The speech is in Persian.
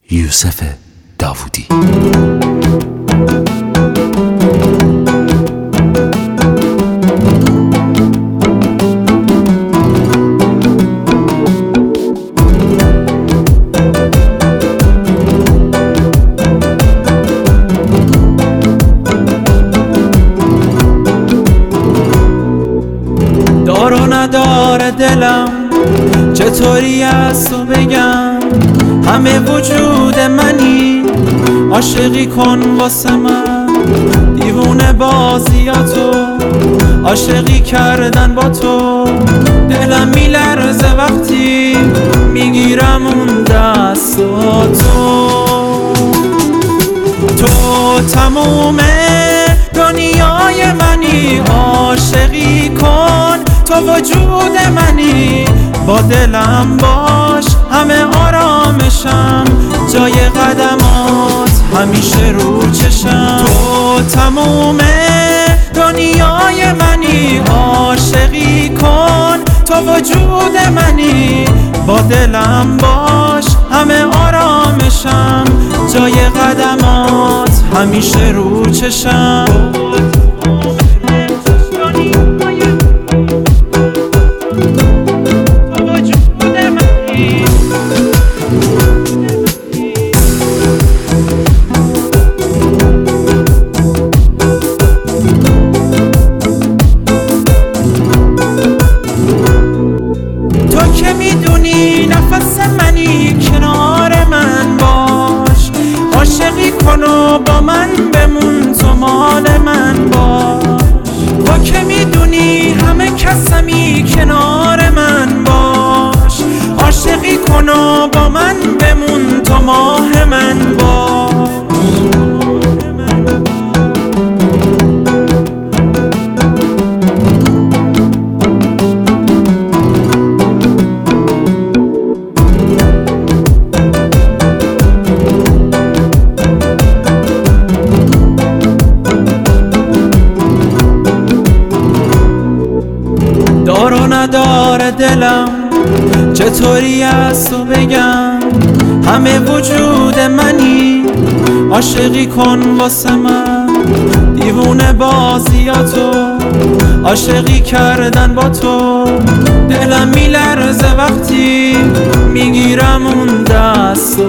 یوسف داوودی. دار و نداره دلم، چطوری از تو بگم؟ همه وجود منی، عاشقی کن واسه من. دیوونه بازیاتو، عاشقی کردن با تو. دلم میلرزه وقتی میگیرم اون دستاتو. تو تموم دنیای منی، عاشقی کن تو وجود منی. با دلم باش همه آرامشم، جای قدمات همیشه رو چشم. تو تموم دنیای منی، عاشقی کن تو وجود منی. با دلم باش همه آرامشم، جای قدمات همیشه رو چشم. تو که میدونی نفس منی، کنار من باش. عاشقی کن و با من بمون، تو مال من باش. تو که میدونی همه کسمی، کنار من باش. عاشقی کن و با من بمون، تو ماه من باش. دار و نداره دلم، چطوری از تو بگم؟ همه وجود منی، عاشقی کن واسه من. دیوونه بازیاتو، عاشقی کردن با تو. دلم میلرزه وقتی میگیرم اون دستاتو.